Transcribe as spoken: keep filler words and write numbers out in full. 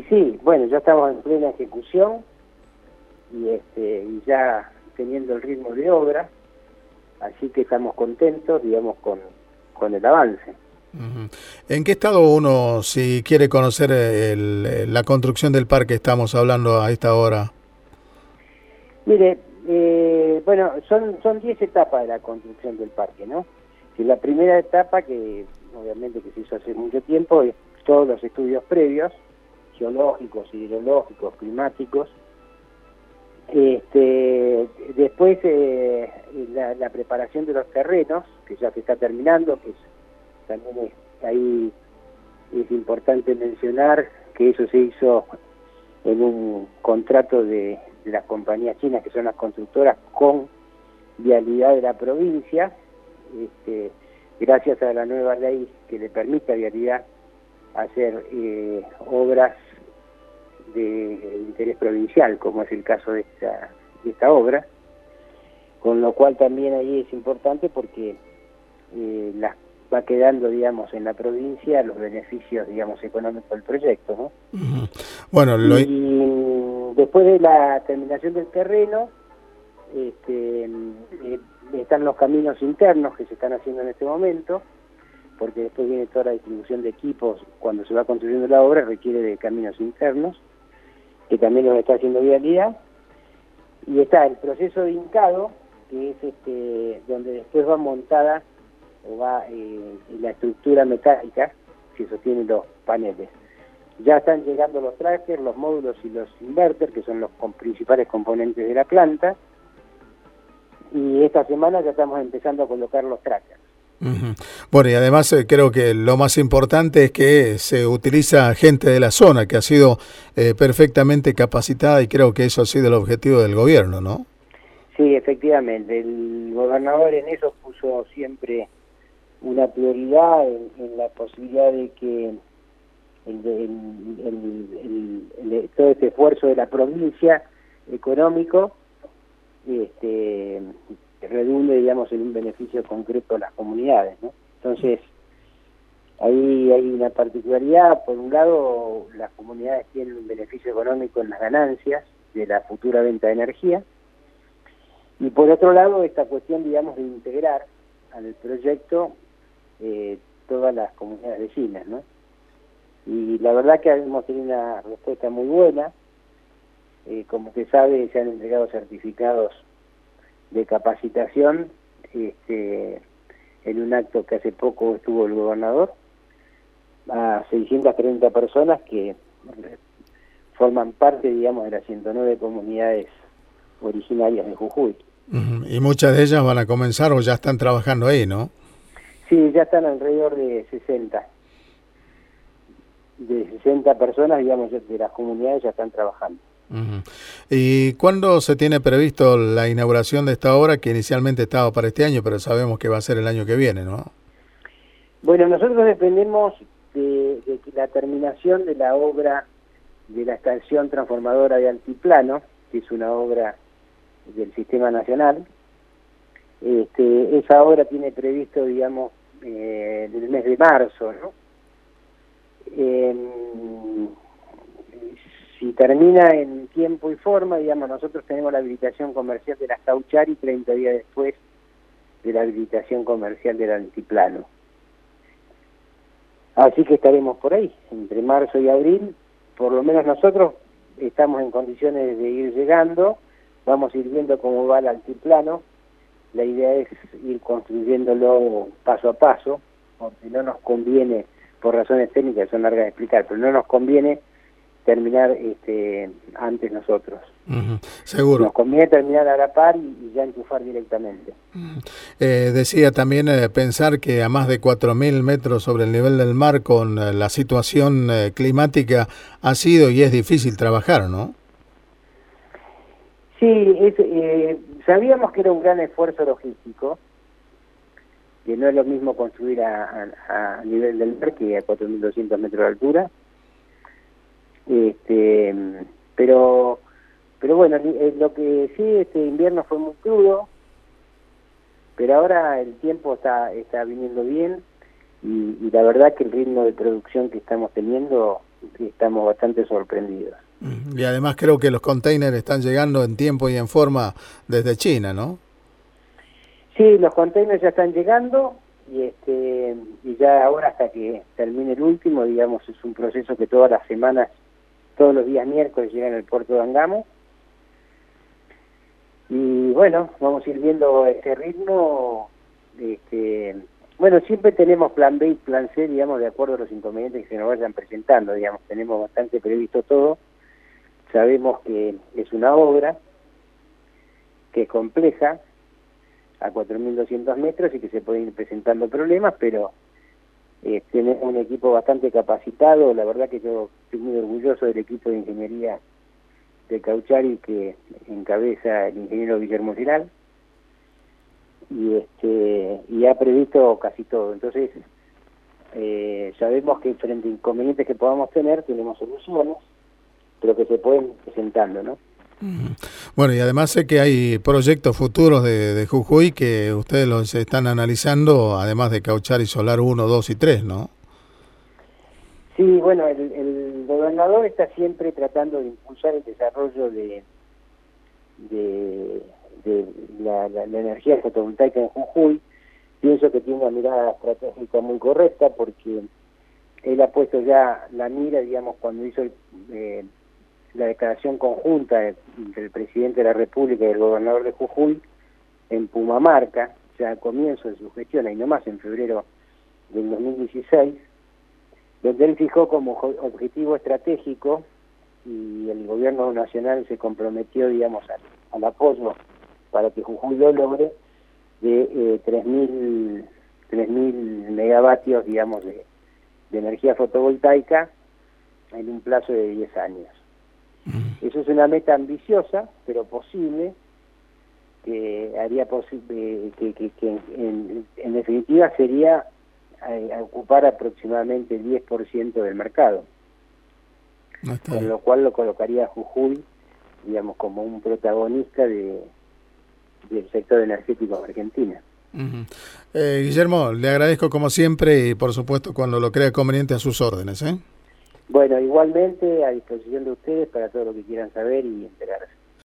Y sí, bueno, ya estamos en plena ejecución y, este, y ya teniendo el ritmo de obra, así que estamos contentos, digamos, con, con el avance. Uh-huh. ¿En qué estado uno, si quiere conocer el, la construcción del parque, estamos hablando a esta hora? Mire, eh, bueno, son son diez etapas de la construcción del parque, ¿no? Y la primera etapa, que obviamente que se hizo hace mucho tiempo, es todos los estudios previos, geológicos, hidrológicos, climáticos. Este, después eh, la, la preparación de los terrenos, que ya se está terminando, que es, también es, ahí es importante mencionar que eso se hizo en un contrato de, de las compañías chinas, que son las constructoras, con Vialidad de la provincia, este, gracias a la nueva ley que le permite a Vialidad hacer eh, obras de interés provincial, como es el caso de esta, de esta obra, con lo cual también ahí es importante porque eh, las va quedando, digamos, en la provincia los beneficios, digamos, económicos del proyecto, ¿no? Uh-huh. Bueno, lo... Y después de la terminación del terreno, este, eh, están los caminos internos que se están haciendo en este momento, porque después viene toda la distribución de equipos. Cuando se va construyendo la obra requiere de caminos internos, que también los está haciendo Vialidad, y está el proceso de hincado, que es este donde después va montada o va eh, la estructura metálica que sostiene los paneles. Ya están llegando los trackers, los módulos y los inverters, que son los con principales componentes de la planta, y esta semana ya estamos empezando a colocar los trackers. Uh-huh. Bueno, y además eh, creo que lo más importante es que se utiliza gente de la zona que ha sido eh, perfectamente capacitada, y creo que eso ha sido el objetivo del gobierno, ¿no? Sí, efectivamente, el gobernador en eso puso siempre una prioridad en, en la posibilidad de que el, el, el, el, el, todo este esfuerzo de la provincia económico este, redunde, digamos, en un beneficio concreto a las comunidades, ¿no? Entonces, ahí hay una particularidad. Por un lado, las comunidades tienen un beneficio económico en las ganancias de la futura venta de energía, y por otro lado, esta cuestión, digamos, de integrar al proyecto eh, todas las comunidades vecinas, ¿no? Y la verdad que hemos tenido una respuesta muy buena. Eh, como se sabe, se han entregado certificados de capacitación este, en un acto que hace poco estuvo el gobernador, a seiscientas treinta personas que forman parte, digamos, de las ciento nueve comunidades originarias de Jujuy. Uh-huh. Y muchas de ellas van a comenzar o ya están trabajando ahí, ¿no? Sí, ya están alrededor de sesenta. De sesenta personas, digamos, de las comunidades ya están trabajando. Uh-huh. ¿Y cuándo se tiene previsto la inauguración de esta obra, que inicialmente estaba para este año, pero sabemos que va a ser el año que viene, ¿no? Bueno, nosotros dependemos de, de la terminación de la obra de la estación transformadora de Altiplano, que es una obra del Sistema Nacional. Este, esa obra tiene previsto, digamos, eh, el mes de marzo, ¿no? Eh, si termina en tiempo y forma, digamos, nosotros tenemos la habilitación comercial de la Cauchari treinta días después de la habilitación comercial del Altiplano. Así que estaremos por ahí, entre marzo y abril. Por lo menos nosotros estamos en condiciones de ir llegando, vamos a ir viendo cómo va el Altiplano. La idea es ir construyéndolo paso a paso, porque no nos conviene, por razones técnicas, son largas de explicar, pero no nos conviene terminar este, antes nosotros. Uh-huh. Seguro. Nos conviene terminar a la par y, y ya enchufar directamente. Uh-huh. Eh, decía también eh, pensar que a más de cuatro mil metros sobre el nivel del mar, con eh, la situación eh, climática, ha sido y es difícil trabajar, ¿no? Sí, es, eh, sabíamos que era un gran esfuerzo logístico, que no es lo mismo construir a, a, a nivel del mar que a cuatro mil doscientos metros de altura. Este, pero pero bueno, lo que sí, este invierno fue muy crudo, pero ahora el tiempo está está viniendo bien y, y la verdad que el ritmo de producción que estamos teniendo estamos bastante sorprendidos. Y además creo que los containers están llegando en tiempo y en forma desde China, ¿no? Sí, los containers ya están llegando y este y ya ahora hasta que termine el último, digamos, es un proceso que todas las semanas, todos los días miércoles llegan al puerto de Angamo. Y bueno, vamos a ir viendo este ritmo. Este, bueno, siempre tenemos plan B y plan C, digamos, de acuerdo a los inconvenientes que se nos vayan presentando, digamos, tenemos bastante previsto todo. Sabemos que es una obra que es compleja, a cuatro mil doscientos metros y que se pueden ir presentando problemas, pero eh, tenemos un equipo bastante capacitado. La verdad que yo estoy muy orgulloso del equipo de ingeniería de Cauchari que encabeza el ingeniero Guillermo Giral, y este y ha previsto casi todo. Entonces eh, sabemos que frente a inconvenientes que podamos tener tenemos soluciones, pero que se pueden ir presentando, ¿no? Bueno, y además sé que hay proyectos futuros de, de Jujuy que ustedes los están analizando, además de Cauchari Solar uno, dos y tres, ¿no? Sí, bueno, el, el gobernador está siempre tratando de impulsar el desarrollo de, de, de la, la, la energía fotovoltaica en Jujuy. Pienso que tiene una mirada estratégica muy correcta porque él ha puesto ya la mira, digamos, cuando hizo el... Eh, la declaración conjunta entre el presidente de la República y el gobernador de Jujuy en Pumamarca, ya al comienzo de su gestión, ahí nomás en febrero del dos mil dieciséis, donde él fijó como objetivo estratégico, y el gobierno nacional se comprometió, digamos, al, al apoyo para que Jujuy lo logre, de eh, tres mil megavatios, digamos, de, de energía fotovoltaica en un plazo de diez años. Eso es una meta ambiciosa, pero posible, que haría posible, que, que, que en, en definitiva sería eh, ocupar aproximadamente el diez por ciento del mercado, con lo cual lo colocaría a Jujuy, digamos, como un protagonista de del sector energético de Argentina. Uh-huh. eh, Guillermo, le agradezco como siempre y por supuesto cuando lo crea conveniente a sus órdenes, ¿eh? Bueno, igualmente a disposición de ustedes para todo lo que quieran saber y enterarse.